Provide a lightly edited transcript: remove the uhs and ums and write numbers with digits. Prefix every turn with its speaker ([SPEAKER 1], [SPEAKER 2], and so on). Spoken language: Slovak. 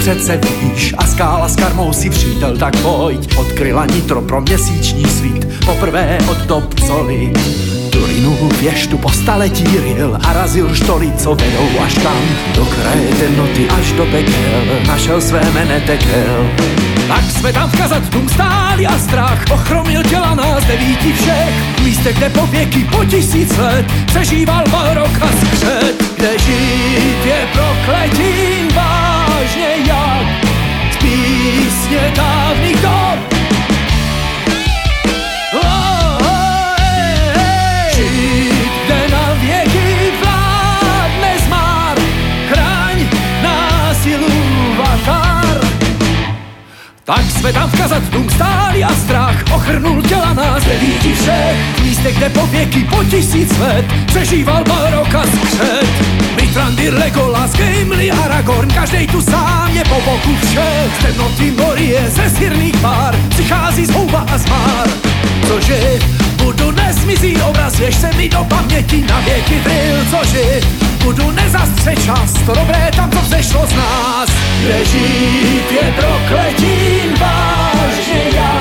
[SPEAKER 1] přece víš, a skála s karmou si přítel, tak pojď. Odkryla nitro pro měsíční svít, poprvé od dob coli. Turinu věštu po staletí ryl a razil štoly, co vedou až tam. Do kraje temnoty až do pekel, našel své mene tekel. Tak jsme tam v Kazatdum stáli a strach ochromil těla nás 9 všech. V místě, kde po věky, po 1000 let přežíval Balrog a skřet. Kde žít je prokletím vážně jak z písně dávných dob. Žít, kde na věky vládne zmar, chraň násilu vatar. Tak jsme tam v Kazatdum stáli a strach ochrnul těla nás 9 všech. V místě, kde po věky, po 1000 let přežíval Balrog a skřet. Mithrandir, Legolas, Gimli, Aragorn, každej tu sám je po boku všech. Z temnoty Morie, ze sirných pár přichází zhouba a zmar. Cože budu nesmizí obraz, jež se mi do paměti na věky vryl. Cože budu nezastřet čas, to dobré tam, co vzešlo z nás. Kde žít je prokletím vážně já.